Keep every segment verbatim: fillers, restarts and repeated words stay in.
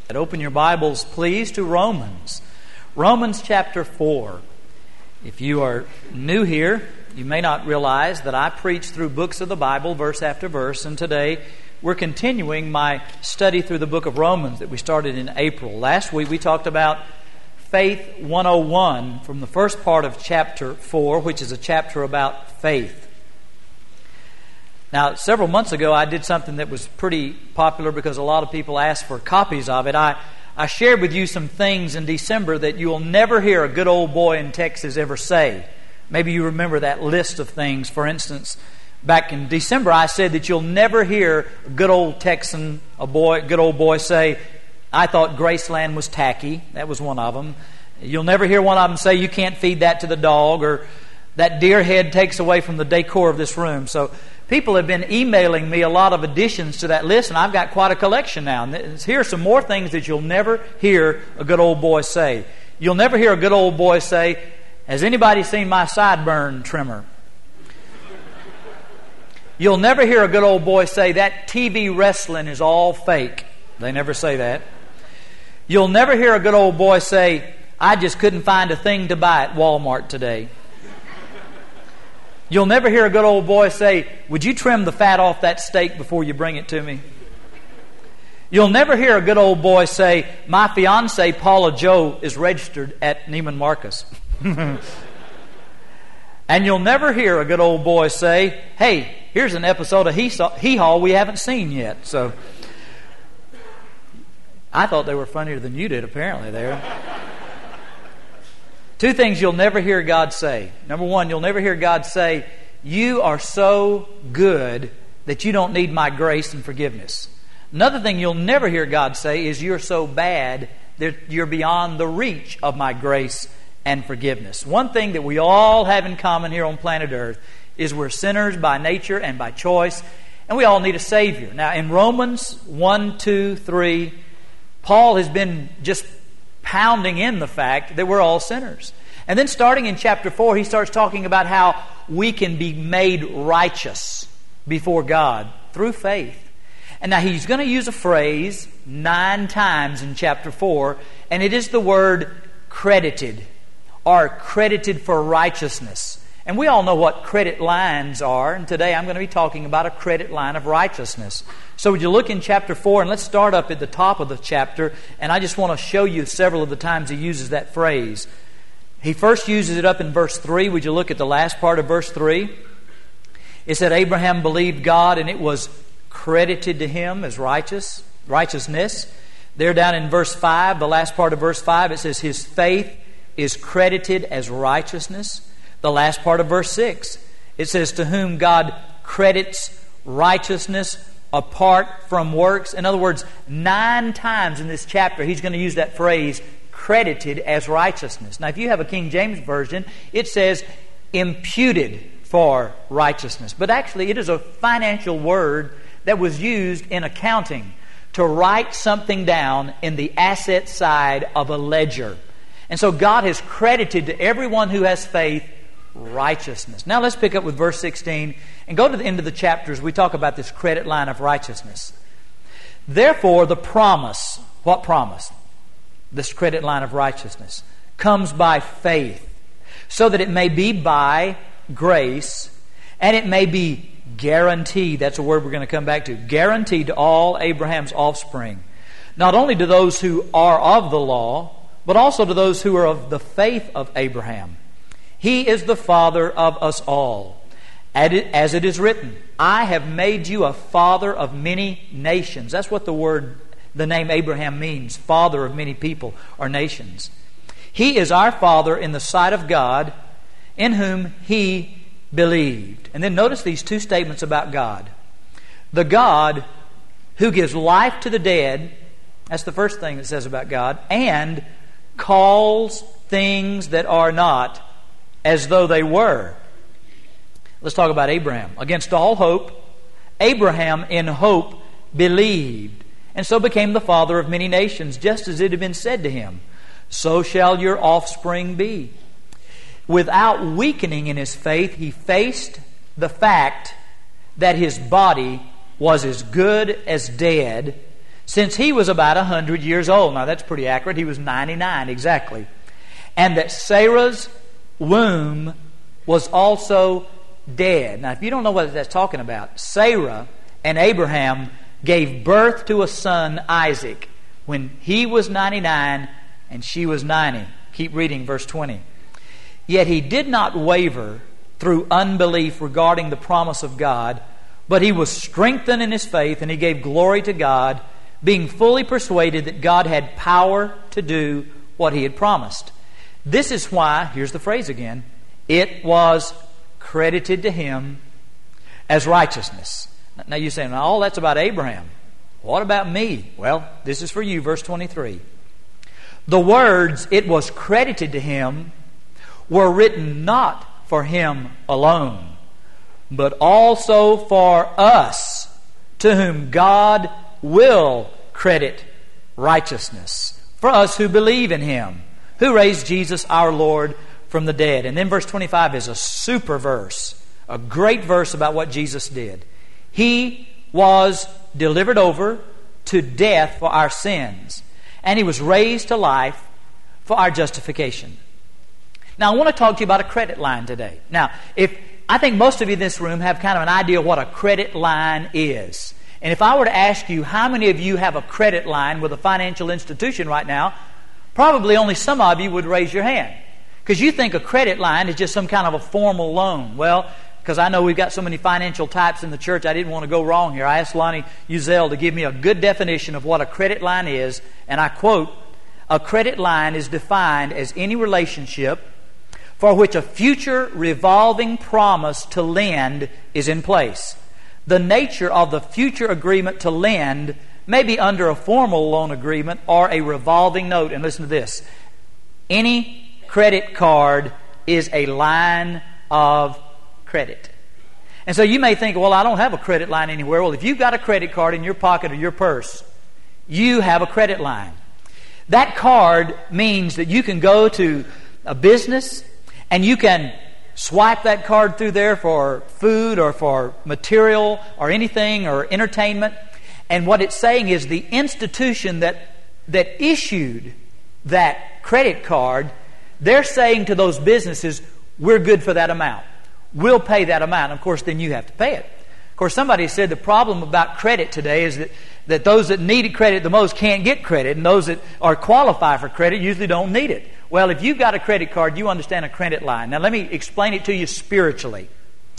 And open your Bibles, please, to Romans. Romans chapter four. If you are new here, you may not realize that I preach through books of the Bible, verse after verse, and today we're continuing my study through the book of Romans that we started in April. Last week we talked about Faith one oh one from the first part of chapter four, which is a chapter about faith. Now, several months ago, I did something that was pretty popular because a lot of people asked for copies of it. I, I shared with you some things in December that you'll never hear a good old boy in Texas ever say. Maybe you remember that list of things. For instance, back in December, I said that you'll never hear a good old Texan, a boy, good old boy say, "I thought Graceland was tacky." That was one of them. You'll never hear one of them say, "You can't feed that to the dog," or "That deer head takes away from the decor of this room." So people have been emailing me a lot of additions to that list, and I've got quite a collection now. And here are some more things that you'll never hear a good old boy say. You'll never hear a good old boy say, "Has anybody seen my sideburn trimmer?" You'll never hear a good old boy say, "That T V wrestling is all fake." They never say that. You'll never hear a good old boy say, "I just couldn't find a thing to buy at Walmart today." You'll never hear a good old boy say, "Would you trim the fat off that steak before you bring it to me?" You'll never hear a good old boy say, "My fiancée Paula Joe is registered at Neiman Marcus." And you'll never hear a good old boy say, "Hey, here's an episode of Hee-Haw we haven't seen yet." So I thought they were funnier than you did, apparently, there. Two things you'll never hear God say. Number one, you'll never hear God say, "You are so good that you don't need my grace and forgiveness." Another thing you'll never hear God say is, "You're so bad that you're beyond the reach of my grace and forgiveness." One thing that we all have in common here on planet Earth is we're sinners by nature and by choice, and we all need a Savior. Now, in Romans one, two, three, Paul has been just pounding in the fact that we're all sinners. And then starting in chapter four, he starts talking about how we can be made righteous before God through faith. And now he's going to use a phrase nine times in chapter four, and it is the word credited, or credited for righteousness. And we all know what credit lines are, and today I'm going to be talking about a credit line of righteousness. So would you look in chapter four, and let's start up at the top of the chapter, and I just want to show you several of the times he uses that phrase. He first uses it up in verse three. Would you look at the last part of verse three? It said, "Abraham believed God, and it was credited to him as righteous, righteousness." There down in verse five, the last part of verse five, it says, "His faith is credited as righteousness." The last part of verse six, it says, "To whom God credits righteousness apart from works." In other words, nine times in this chapter he's going to use that phrase, credited as righteousness. Now, if you have a King James Version, it says imputed for righteousness. But actually, it is a financial word that was used in accounting to write something down in the asset side of a ledger. And so God has credited to everyone who has faith righteousness. Now let's pick up with verse sixteen and go to the end of the chapter as we talk about this credit line of righteousness. "Therefore the promise," what promise? This credit line of righteousness, "comes by faith, so that it may be by grace, and it may be guaranteed," that's a word we're going to come back to, "guaranteed to all Abraham's offspring, not only to those who are of the law, but also to those who are of the faith of Abraham. He is the father of us all. As it is written, I have made you a father of many nations." That's what the word, the name Abraham means, father of many people or nations. "He is our father in the sight of God, in whom he believed." And then notice these two statements about God. The God who gives life to the dead, that's the first thing it says about God, and calls things that are not as though they were. Let's talk about Abraham. "Against all hope, Abraham in hope believed, and so became the father of many nations, just as it had been said to him, so shall your offspring be." Without weakening in his faith, he faced the fact that his body was as good as dead, since he was about a hundred years old. Now that's pretty accurate. He was ninety-nine exactly. And that Sarah's womb was also dead. Now if you don't know what that's talking about, Sarah and Abraham gave birth to a son, Isaac, when he was ninety-nine and she was ninety. Keep reading verse twenty. Yet he did not waver through unbelief regarding the promise of God, but he was strengthened in his faith, and he gave glory to God, being fully persuaded that God had power to do what he had promised. This is why, here's the phrase again, it was credited to him as righteousness. Now you're saying, oh, that's about Abraham. What about me? Well, this is for you, verse twenty-three. The words, it was credited to him, were written not for him alone, but also for us, to whom God will credit righteousness, for us who believe in him, who raised Jesus our Lord from the dead. And then verse twenty-five is a super verse, a great verse about what Jesus did. He was delivered over to death for our sins, and he was raised to life for our justification. Now, I want to talk to you about a credit line today. Now, if I think most of you in this room have kind of an idea of what a credit line is. And if I were to ask you how many of you have a credit line with a financial institution right now, probably only some of you would raise your hand. Because you think a credit line is just some kind of a formal loan. Well, because I know we've got so many financial types in the church, I didn't want to go wrong here. I asked Lonnie Uzel to give me a good definition of what a credit line is. And I quote, a credit line is defined as any relationship for which a future revolving promise to lend is in place. The nature of the future agreement to lend may be under a formal loan agreement or a revolving note. And listen to this. Any credit card is a line of credit. And so you may think, well, I don't have a credit line anywhere. Well, if you've got a credit card in your pocket or your purse, you have a credit line. That card means that you can go to a business and you can swipe that card through there for food or for material or anything or entertainment. And what it's saying is the institution that that issued that credit card, they're saying to those businesses, we're good for that amount. We'll pay that amount. Of course, then you have to pay it. Of course, somebody said the problem about credit today is that, that those that need credit the most can't get credit, and those that are qualified for credit usually don't need it. Well, if you've got a credit card, you understand a credit line. Now, let me explain it to you spiritually.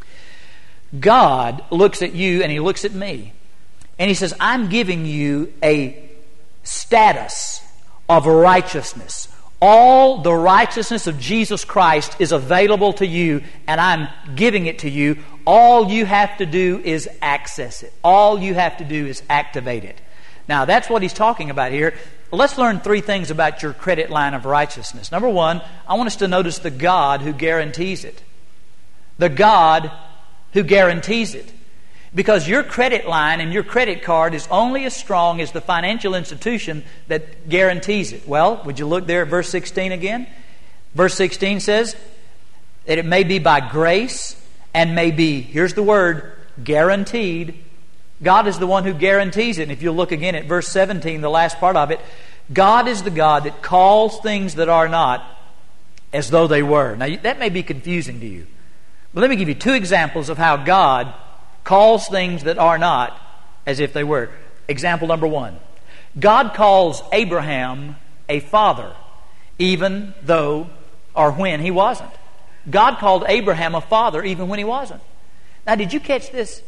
God looks at you and He looks at me, and He says, I'm giving you a status of righteousness. All the righteousness of Jesus Christ is available to you, and I'm giving it to you. All you have to do is access it. All you have to do is activate it. Now, that's what He's talking about here. Let's learn three things about your credit line of righteousness. Number one, I want us to notice the God who guarantees it. The God who guarantees it. Because your credit line and your credit card is only as strong as the financial institution that guarantees it. Well, would you look there at verse sixteen again? Verse sixteen says that it may be by grace and may be, here's the word, guaranteed. God is the one who guarantees it. And if you look again at verse seventeen, the last part of it, God is the God that calls things that are not as though they were. Now, that may be confusing to you. But let me give you two examples of how God calls things that are not as if they were. Example number one. God calls Abraham a father, even though or when he wasn't. God called Abraham a father even when he wasn't. Now, did you catch this?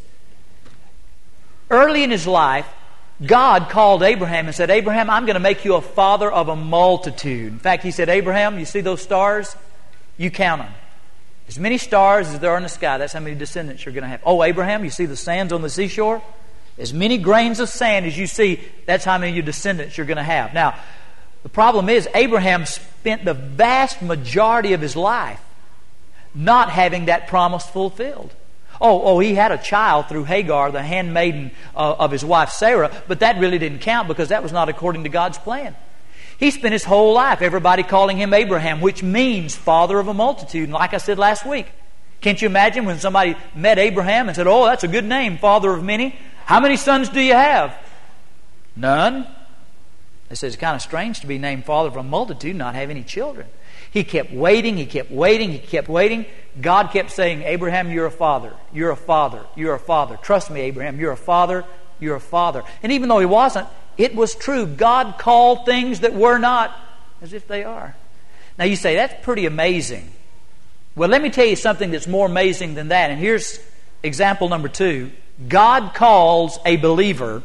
Early in his life, God called Abraham and said, Abraham, I'm going to make you a father of a multitude. In fact, He said, Abraham, you see those stars? You count them. As many stars as there are in the sky, that's how many descendants you're going to have. Oh, Abraham, you see the sands on the seashore? As many grains of sand as you see, that's how many of your descendants you're going to have. Now, the problem is, Abraham spent the vast majority of his life not having that promise fulfilled. Oh, oh, he had a child through Hagar, the handmaiden uh, of his wife Sarah, but that really didn't count because that was not according to God's plan. He spent his whole life, everybody calling him Abraham, which means father of a multitude. And like I said last week, can't you imagine when somebody met Abraham and said, oh, that's a good name, father of many? How many sons do you have? None. It says it's kind of strange to be named father of a multitude and not have any children. He kept waiting, he kept waiting, he kept waiting. God kept saying, Abraham, you're a father. You're a father. You're a father. Trust me, Abraham, you're a father. You're a father. And even though he wasn't, it was true. God called things that were not as if they are. Now you say, that's pretty amazing. Well, let me tell you something that's more amazing than that. And here's example number two. God calls a believer,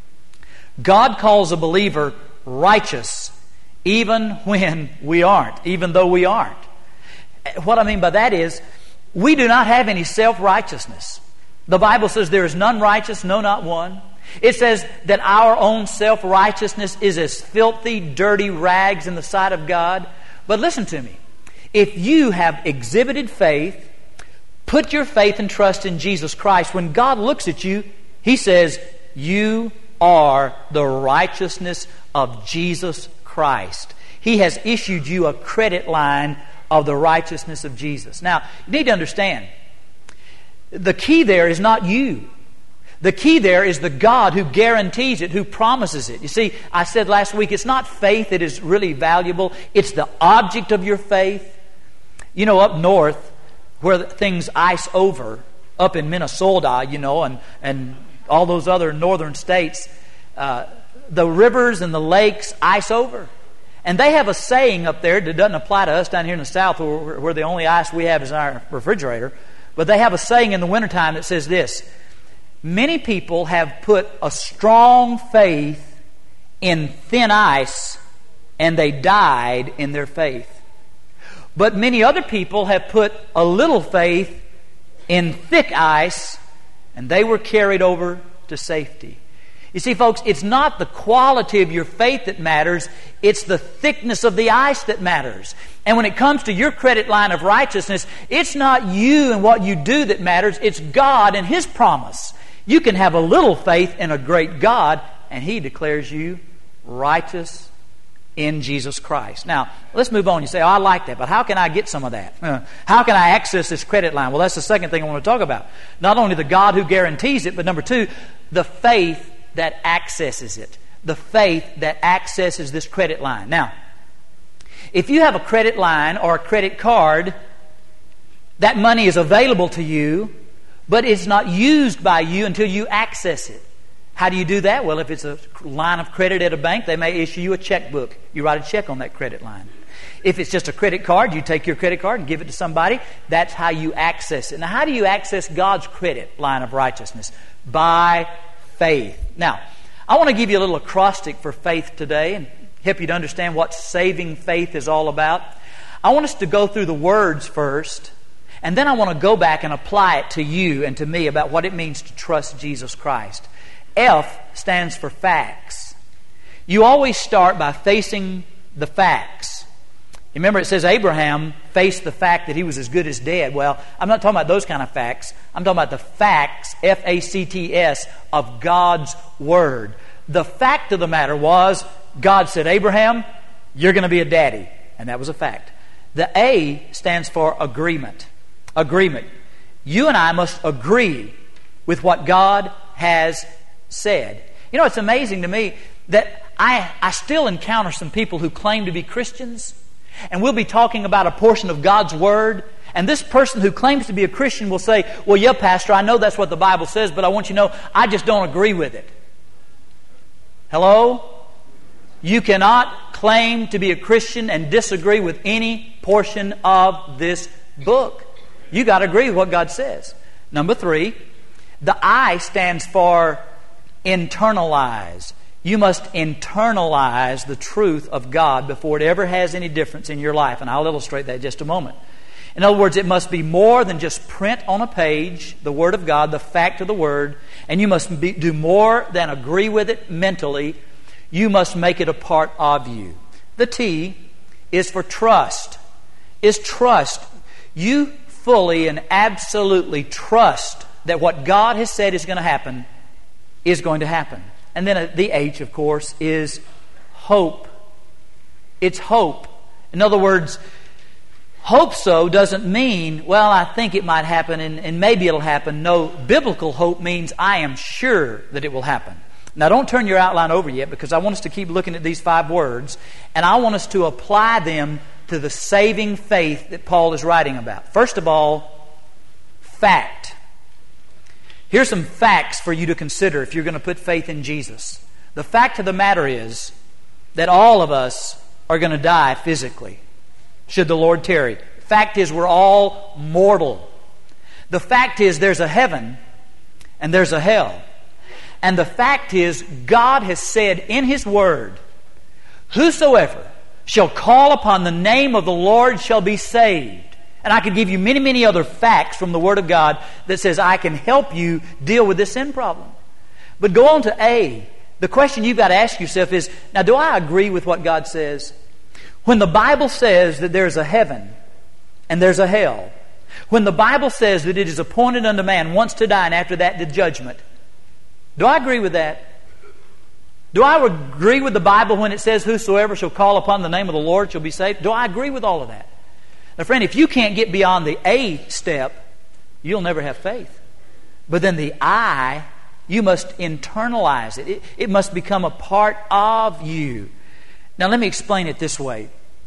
God calls a believer righteous even when we aren't, even though we aren't. What I mean by that is, we do not have any self-righteousness. The Bible says there is none righteous, no, not one. It says that our own self-righteousness is as filthy, dirty rags in the sight of God. But listen to me. If you have exhibited faith, put your faith and trust in Jesus Christ, when God looks at you, He says, you are the righteousness of Jesus Christ. He has issued you a credit line of the righteousness of Jesus. Now, you need to understand, the key there is not you. The key there is the God who guarantees it, who promises it. You see, I said last week, it's not faith that is really valuable. It's the object of your faith. You know, up north, where things ice over, up in Minnesota, you know, and, and all those other northern states, uh, the rivers and the lakes ice over. And they have a saying up there that doesn't apply to us down here in the south, where, where the only ice we have is in our refrigerator. But they have a saying in the wintertime that says this: many people have put a strong faith in thin ice, and they died in their faith. But many other people have put a little faith in thick ice, and they were carried over to safety. You see, folks, it's not the quality of your faith that matters, it's the thickness of the ice that matters. And when it comes to your credit line of righteousness, it's not you and what you do that matters, it's God and His promise. You can have a little faith in a great God, and He declares you righteous in Jesus Christ. Now, let's move on. You say, oh, I like that, but how can I get some of that? Uh, how can I access this credit line? Well, that's the second thing I want to talk about. Not only the God who guarantees it, but number two, the faith that accesses it. The faith that accesses this credit line. Now, if you have a credit line or a credit card, that money is available to you, but it's not used by you until you access it. How do you do that? Well, if it's a line of credit at a bank, they may issue you a checkbook. You write a check on that credit line. If it's just a credit card, you take your credit card and give it to somebody. That's how you access it. Now, how do you access God's credit line of righteousness? By faith. Now, I want to give you a little acrostic for faith today and help you to understand what saving faith is all about. I want us to go through the words first, and then I want to go back and apply it to you and to me about what it means to trust Jesus Christ. F stands for facts. You always start by facing the facts. Remember, it says Abraham faced the fact that he was as good as dead. Well, I'm not talking about those kind of facts. I'm talking about the facts, F A C T S, of God's Word. The fact of the matter was, God said, Abraham, you're going to be a daddy. And that was a fact. The A stands for agreement. Agreement. You and I must agree with what God has said. You know, it's amazing to me that I, I still encounter some people who claim to be Christians, and we'll be talking about a portion of God's Word, and this person who claims to be a Christian will say, well, yeah, Pastor, I know that's what the Bible says, but I want you to know, I just don't agree with it. Hello? You cannot claim to be a Christian and disagree with any portion of this book. You got to agree with what God says. Number three, the I stands for internalize. You must internalize the truth of God before it ever has any difference in your life. And I'll illustrate that in just a moment. In other words, it must be more than just print on a page the Word of God, the fact of the Word. And you must be, do more than agree with it mentally. You must make it a part of you. The T is for trust. Is trust. You fully and absolutely trust that what God has said is going to happen is going to happen. And then the H, of course, is hope. It's hope. In other words, hope so doesn't mean, well, I think it might happen and, and maybe it'll happen. No, biblical hope means I am sure that it will happen. Now, don't turn your outline over yet, because I want us to keep looking at these five words, and I want us to apply them to the saving faith that Paul is writing about. First of all, fact. Here's some facts for you to consider if you're going to put faith in Jesus. The fact of the matter is that all of us are going to die physically, should the Lord tarry. Fact is, we're all mortal. The fact is, there's a heaven and there's a hell. And the fact is, God has said in His Word, whosoever shall call upon the name of the Lord shall be saved. And I could give you many, many other facts from the Word of God that says I can help you deal with this sin problem. But go on to A. The question you've got to ask yourself is, now, do I agree with what God says? When the Bible says that there's a heaven and there's a hell, when the Bible says that it is appointed unto man once to die and after that the judgment, do I agree with that? Do I agree with the Bible when it says whosoever shall call upon the name of the Lord shall be saved? Do I agree with all of that? Now, friend, if you can't get beyond the A step, you'll never have faith. But then the I, you must internalize it. It, it must become a part of you. Now, let me explain it this way.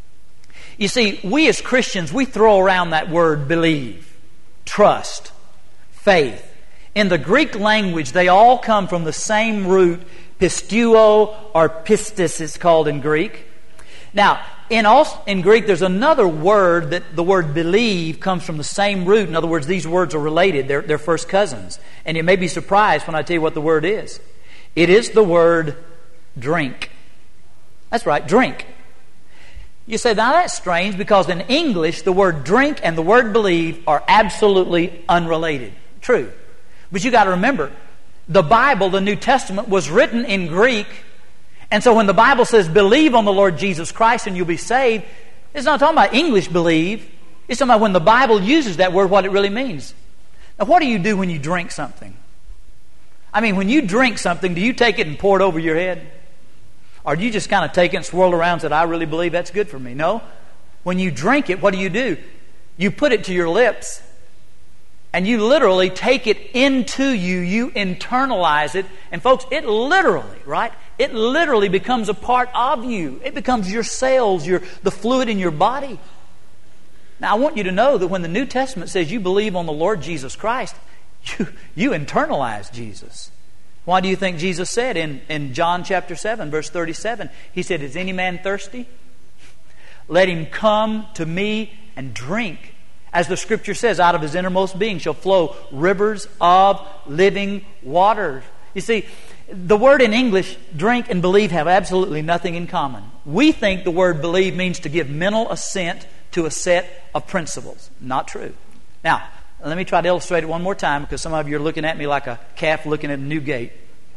You see, we as Christians, we throw around that word believe, trust, faith. In the Greek language, they all come from the same root, pisteuo or pistis, it's called in Greek. Now, in, also, in Greek, there's another word that the word believe comes from the same root. In other words, these words are related. They're, they're first cousins. And you may be surprised when I tell you what the word is. It is the word drink. That's right, drink. You say, now that's strange, because in English, the word drink and the word believe are absolutely unrelated. True. But you got to remember, the Bible, the New Testament, was written in Greek. And so when the Bible says believe on the Lord Jesus Christ and you'll be saved, it's not talking about English believe. It's talking about when the Bible uses that word, what it really means. Now, what do you do when you drink something? I mean, when you drink something, do you take it and pour it over your head? Or do you just kind of take it and swirl around and say, I really believe that's good for me? No. When you drink it, what do you do? You put it to your lips. And you literally take it into you. You internalize it. And folks, it literally, right? It literally becomes a part of you. It becomes your cells, your, the fluid in your body. Now, I want you to know that when the New Testament says you believe on the Lord Jesus Christ, you, you internalize Jesus. Why do you think Jesus said in, in John chapter seven, verse thirty-seven, He said, is any man thirsty? Let him come to me and drink. As the Scripture says, out of his innermost being shall flow rivers of living water. You see, the word in English, drink and believe, have absolutely nothing in common. We think the word believe means to give mental assent to a set of principles. Not true. Now, let me try to illustrate it one more time, because some of you are looking at me like a calf looking at a new gate.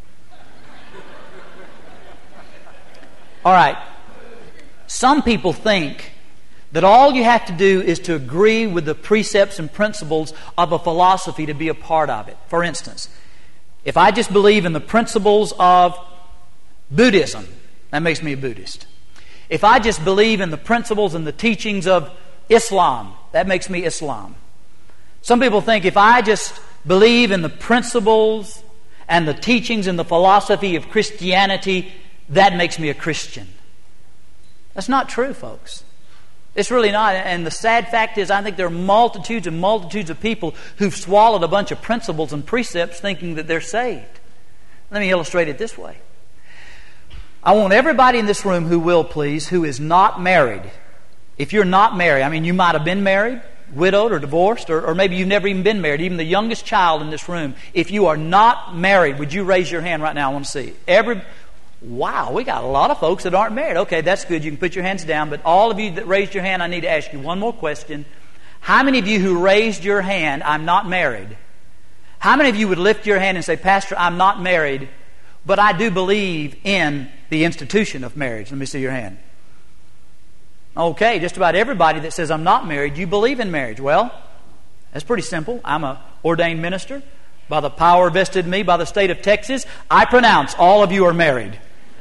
All right. Some people think that all you have to do is to agree with the precepts and principles of a philosophy to be a part of it. For instance, if I just believe in the principles of Buddhism, that makes me a Buddhist. If I just believe in the principles and the teachings of Islam, that makes me Islam. Some people think if I just believe in the principles and the teachings and the philosophy of Christianity, that makes me a Christian. That's not true, folks. It's really not. And the sad fact is, I think there are multitudes and multitudes of people who've swallowed a bunch of principles and precepts thinking that they're saved. Let me illustrate it this way. I want everybody in this room who will, please, who is not married. If you're not married, I mean, you might have been married, widowed, or divorced, or, or maybe you've never even been married, even the youngest child in this room. If you are not married, would you raise your hand right now? I want to see. Every Wow, we got a lot of folks that aren't married. Okay, that's good. You can put your hands down. But all of you that raised your hand, I need to ask you one more question. How many of you who raised your hand, I'm not married? How many of you would lift your hand and say, Pastor, I'm not married, but I do believe in the institution of marriage? Let me see your hand. Okay, just about everybody that says I'm not married, you believe in marriage. Well, that's pretty simple. I'm an ordained minister. By the power vested in me by the state of Texas, I pronounce all of you are married.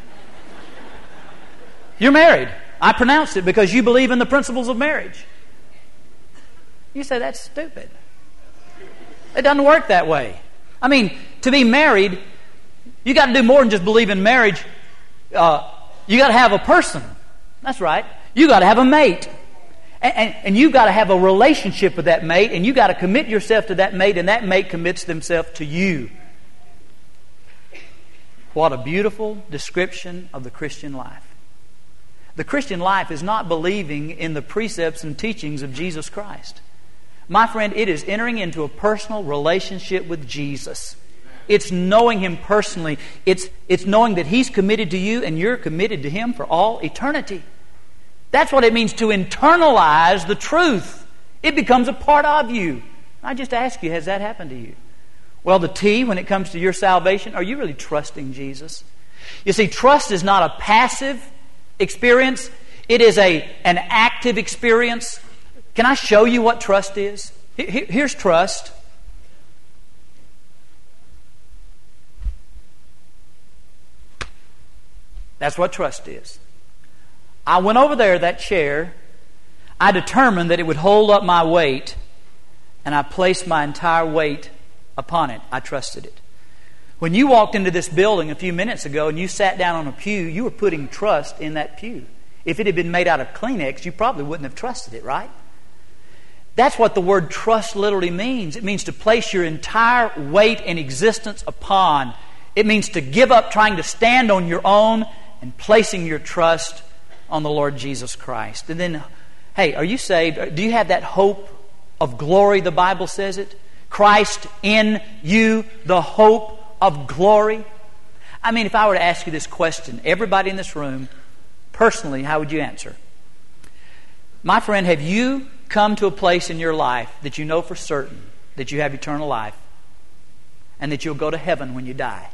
You're married. I pronounced it because you believe in the principles of marriage. You say, that's stupid. It doesn't work that way. I mean, to be married, You got to do more than just believe in marriage. Uh, you got to have a person. That's right. You got to have a mate. And, and, and you got to have a relationship with that mate, and you got to commit yourself to that mate, and that mate commits themselves to you. What a beautiful description of the Christian life. The Christian life is not believing in the precepts and teachings of Jesus Christ. My friend, it is entering into a personal relationship with Jesus. It's knowing Him personally. It's, it's knowing that He's committed to you and you're committed to Him for all eternity. That's what it means to internalize the truth. It becomes a part of you. I just ask you, has that happened to you? Well, the T, when it comes to your salvation, are you really trusting Jesus? You see, trust is not a passive experience. It is a, an active experience. Can I show you what trust is? Here's trust. That's what trust is. I went over there, that chair. I determined that it would hold up my weight, and I placed my entire weight upon it. I trusted it. When you walked into this building a few minutes ago and you sat down on a pew, you were putting trust in that pew. If it had been made out of Kleenex, you probably wouldn't have trusted it, right? That's what the word trust literally means. It means to place your entire weight and existence upon. It means to give up trying to stand on your own and placing your trust on the Lord Jesus Christ. And then, hey, are you saved? Do you have that hope of glory, the Bible says it? Christ in you, the hope of glory. I mean, if I were to ask you this question, everybody in this room, personally, how would you answer? My friend, have you come to a place in your life that you know for certain that you have eternal life and that you'll go to heaven when you die?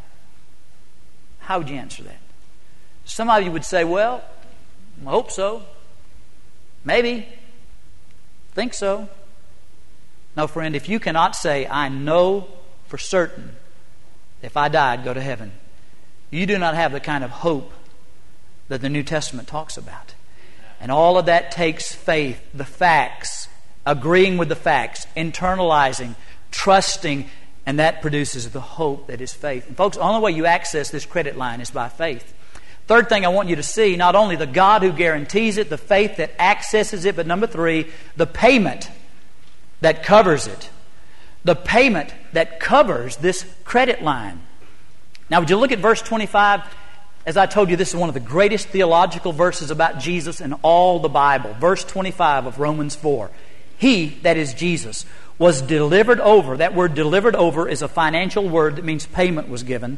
How would you answer that? Some of you would say, well, I hope so. Maybe. Think so. No, friend, if you cannot say, I know for certain if I die, I'd go to heaven, you do not have the kind of hope that the New Testament talks about. And all of that takes faith, the facts, agreeing with the facts, internalizing, trusting, and that produces the hope that is faith. And folks, the only way you access this credit line is by faith. Third thing I want you to see, not only the God who guarantees it, the faith that accesses it, but number three, the payment that covers it. The payment that covers this credit line. Now, would you look at verse twenty-five? As I told you, this is one of the greatest theological verses about Jesus in all the Bible. Verse twenty-five of Romans four. He, that is Jesus, was delivered over. That word delivered over is a financial word that means payment was given.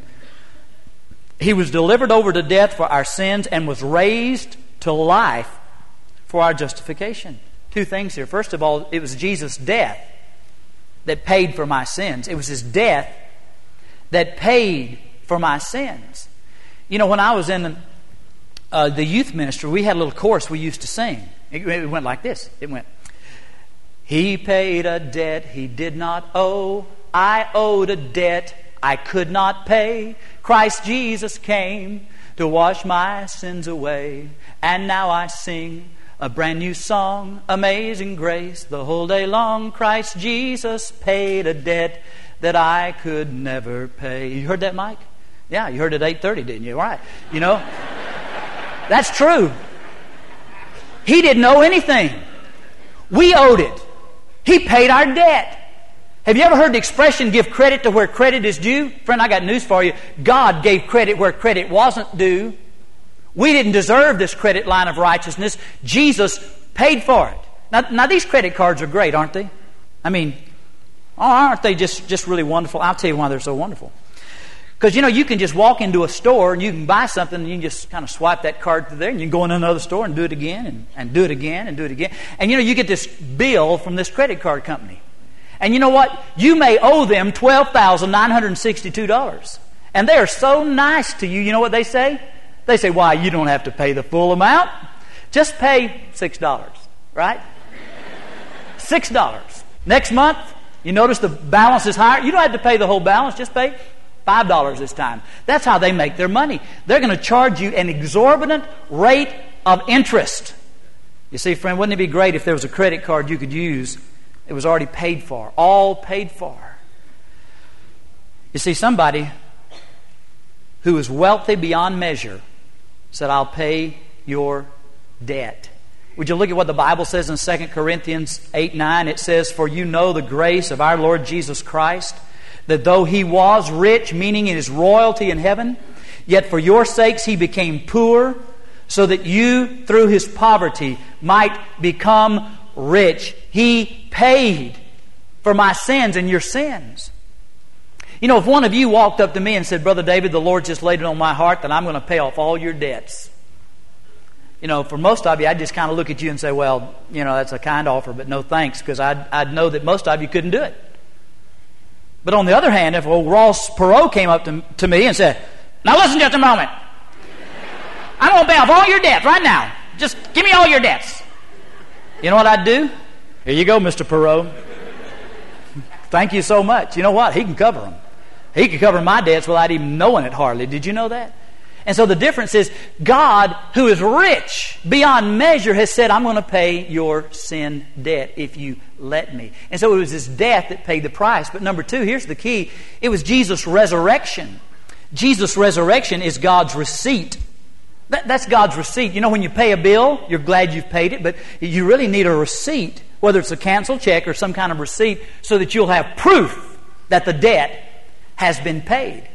He was delivered over to death for our sins and was raised to life for our justification. Two things here. First of all, it was Jesus' death that paid for my sins. It was His death that paid for my sins. You know, when I was in the, uh, the youth ministry, we had a little chorus we used to sing. It, it went like this. It went, He paid a debt He did not owe. I owed a debt I could not pay. Christ Jesus came to wash my sins away. And now I sing a brand new song, Amazing Grace. The whole day long, Christ Jesus paid a debt that I could never pay. You heard that, Mike? Yeah, you heard it at eight thirty, didn't you? All right. You know, that's true. He didn't owe anything. We owed it. He paid our debt. Have you ever heard the expression, give credit to where credit is due? Friend, I got news for you. God gave credit where credit wasn't due. We didn't deserve this credit line of righteousness. Jesus paid for it. Now, now these credit cards are great, aren't they? I mean, oh, aren't they just, just really wonderful? I'll tell you why they're so wonderful. Because, you know, you can just walk into a store and you can buy something and you can just kind of swipe that card through there and you can go in another store and do it again and, and do it again and do it again. And, you know, you get this bill from this credit card company. And you know what? You may owe them twelve thousand nine hundred sixty-two dollars. And they are so nice to you. You know what they say? They say, why, you don't have to pay the full amount. Just pay six dollars, right? six dollars. Next month, you notice the balance is higher. You don't have to pay the whole balance. Just pay five dollars this time. That's how they make their money. They're going to charge you an exorbitant rate of interest. You see, friend, wouldn't it be great if there was a credit card you could use? It was already paid for. All paid for. You see, somebody who is wealthy beyond measure, said, I'll pay your debt. Would you look at what the Bible says in Second Corinthians eight nine? It says, for you know the grace of our Lord Jesus Christ, that though He was rich, meaning in His royalty in heaven, yet for your sakes He became poor, so that you, through His poverty, might become rich. He paid for my sins and your sins. You know, if one of you walked up to me and said, Brother David, the Lord just laid it on my heart that I'm going to pay off all your debts. You know, for most of you, I'd just kind of look at you and say, well, you know, that's a kind offer, but no thanks, because I'd, I'd know that most of you couldn't do it. But on the other hand, if old Ross Perot came up to, to me and said, now listen just a moment. I'm going to pay off all your debts right now. Just give me all your debts. You know what I'd do? Here you go, Mister Perot. Thank you so much. You know what? He can cover them. He can cover my debts without even knowing it hardly. Did you know that? And so the difference is God, who is rich beyond measure, has said, I'm going to pay your sin debt if you let me. And so it was His death that paid the price. But number two, here's the key. It was Jesus' resurrection. Jesus' resurrection is God's receipt. That, that's God's receipt. You know, when you pay a bill, you're glad you've paid it, but you really need a receipt, whether it's a canceled check or some kind of receipt, so that you'll have proof that the debt has been paid.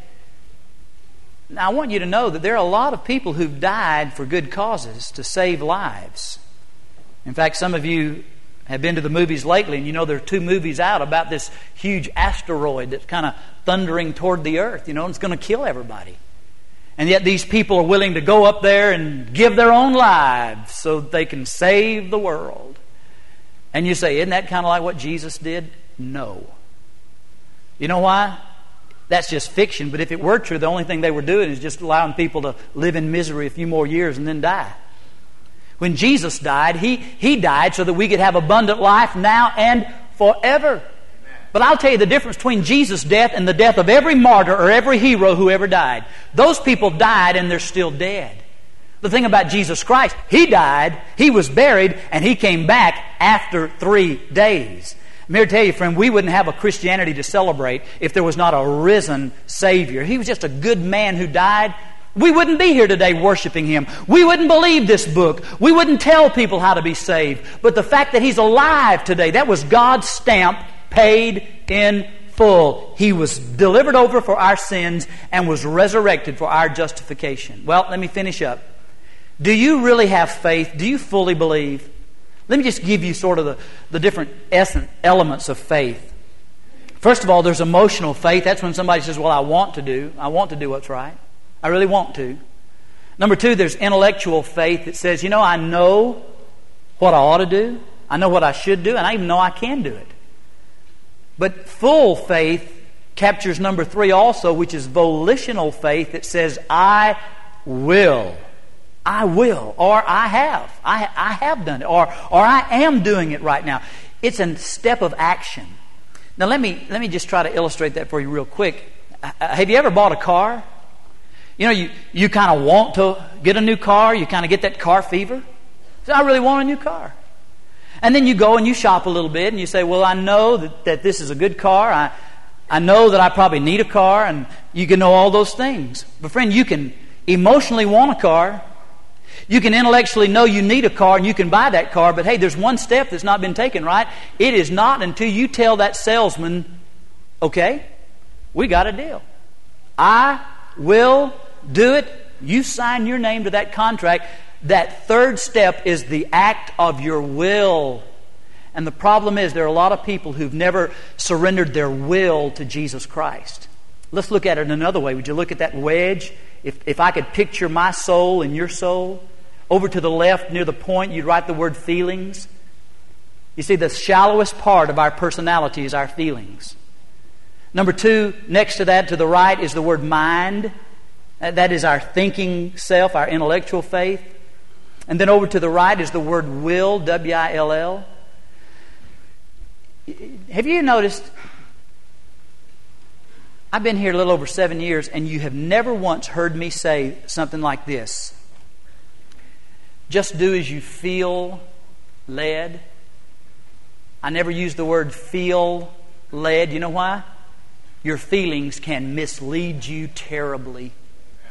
Now, I want you to know that there are a lot of people who've died for good causes to save lives. In fact, some of you have been to the movies lately, and you know there are two movies out about this huge asteroid that's kind of thundering toward the earth, you know, and it's going to kill everybody. And yet these people are willing to go up there and give their own lives so that they can save the world. And you say, isn't that kind of like what Jesus did? No. You know why? That's just fiction, but if it were true, the only thing they were doing is just allowing people to live in misery a few more years and then die. When Jesus died, He, he died so that we could have abundant life now and forever. Amen. But I'll tell you the difference between Jesus' death and the death of every martyr or every hero who ever died. Those people died and they're still dead. The thing about Jesus Christ, He died, He was buried, and He came back after three days. I'm here to tell you, friend, we wouldn't have a Christianity to celebrate if there was not a risen Savior. He was just a good man who died. We wouldn't be here today worshiping Him. We wouldn't believe this book. We wouldn't tell people how to be saved. But the fact that He's alive today, that was God's stamp, paid in full. He was delivered over for our sins and was resurrected for our justification. Well, let me finish up. Do you really have faith? Do you fully believe? Let me just give you sort of the, the different essence, elements of faith. First of all, there's emotional faith. That's when somebody says, well, I want to do. I want to do what's right. I really want to. Number two, there's intellectual faith that says, you know, I know what I ought to do. I know what I should do, and I even know I can do it. But full faith captures number three also, which is volitional faith that says, I will. I will, or I have. I, I have done it, or, or I am doing it right now. It's a step of action. Now let me, let me just try to illustrate that for you real quick. Uh, have you ever bought a car? You know, you, you kind of want to get a new car. You kind of get that car fever. So I really want a new car. And then you go and you shop a little bit and you say, well, I know that, that this is a good car. I, I know that I probably need a car, and you can know all those things. But friend, you can emotionally want a car. You can intellectually know you need a car and you can buy that car, but hey, there's one step that's not been taken, right? It is not until you tell that salesman, okay, we got a deal. I will do it. You sign your name to that contract. That third step is the act of your will. And the problem is there are a lot of people who've never surrendered their will to Jesus Christ. Let's look at it another way. Would you look at that wedge? If, if I could picture my soul and your soul, over to the left near the point, you'd write the word feelings. You see, the shallowest part of our personality is our feelings. Number two, next to that, to the right, is the word mind. That is our thinking self, our intellectual faith. And then over to the right is the word will, W I L L. Have you noticed, I've been here a little over seven years, and you have never once heard me say something like this. Just do as you feel led. I never use the word feel led. You know why? Your feelings can mislead you terribly.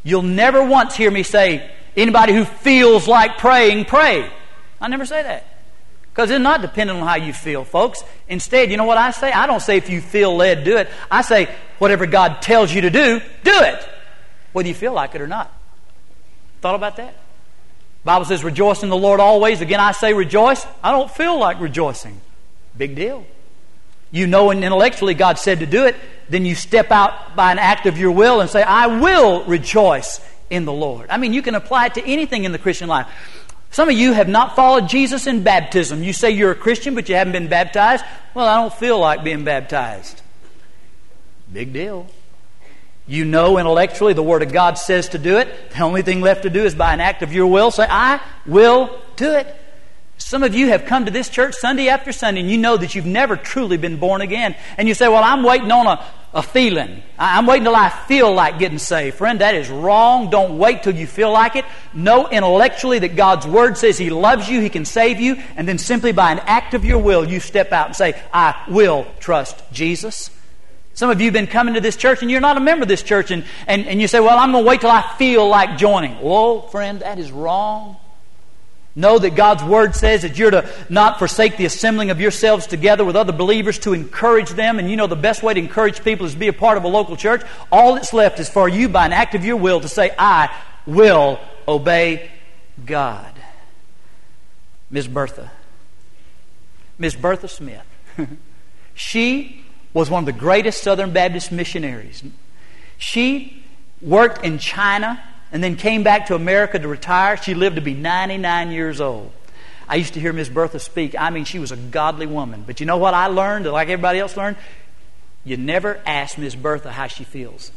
You'll never once hear me say, anybody who feels like praying, pray. I never say that. Because it's not dependent on how you feel, folks. Instead, you know what I say? I don't say if you feel led, do it. I say whatever God tells you to do, do it. Whether you feel like it or not. Thought about that? The Bible says, rejoice in the Lord always. Again, I say rejoice. I don't feel like rejoicing. Big deal. You know intellectually God said to do it. Then you step out by an act of your will and say, I will rejoice in the Lord. I mean, you can apply it to anything in the Christian life. Some of you have not followed Jesus in baptism. You say you're a Christian, but you haven't been baptized. Well, I don't feel like being baptized. Big deal. You know intellectually the Word of God says to do it. The only thing left to do is by an act of your will say, I will do it. Some of you have come to this church Sunday after Sunday and you know that you've never truly been born again. And you say, well, I'm waiting on a, a feeling. I'm waiting till I feel like getting saved. Friend, that is wrong. Don't wait till you feel like it. Know intellectually that God's Word says He loves you, He can save you, and then simply by an act of your will, you step out and say, I will trust Jesus. Some of you have been coming to this church and you're not a member of this church and, and, and you say, well, I'm going to wait till I feel like joining. Whoa, friend, that is wrong. Know that God's Word says that you're to not forsake the assembling of yourselves together with other believers to encourage them. And you know the best way to encourage people is to be a part of a local church. All that's left is for you by an act of your will to say, I will obey God. Miss Bertha. Miss Bertha Smith. She was one of the greatest Southern Baptist missionaries. She worked in China and then came back to America to retire. She lived to be ninety-nine years old. I used to hear Miss Bertha speak. I mean, she was a godly woman. But you know what I learned, like everybody else learned? You never ask Miss Bertha how she feels.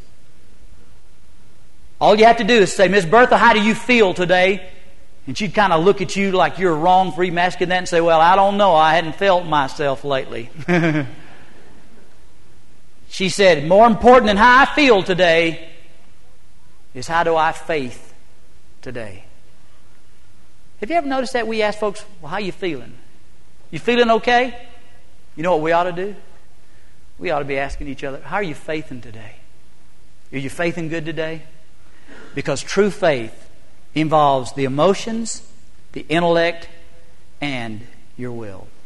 All you have to do is say, Miss Bertha, how do you feel today? And she'd kind of look at you like you're wrong for even asking that and say, well, I don't know. I hadn't felt myself lately. She said, more important than how I feel today is how do I faith today? Have you ever noticed that we ask folks, well, how you feeling? You feeling okay? You know what we ought to do? We ought to be asking each other, how are you faithing today? Are you faithing good today? Because true faith involves the emotions, the intellect, and your will.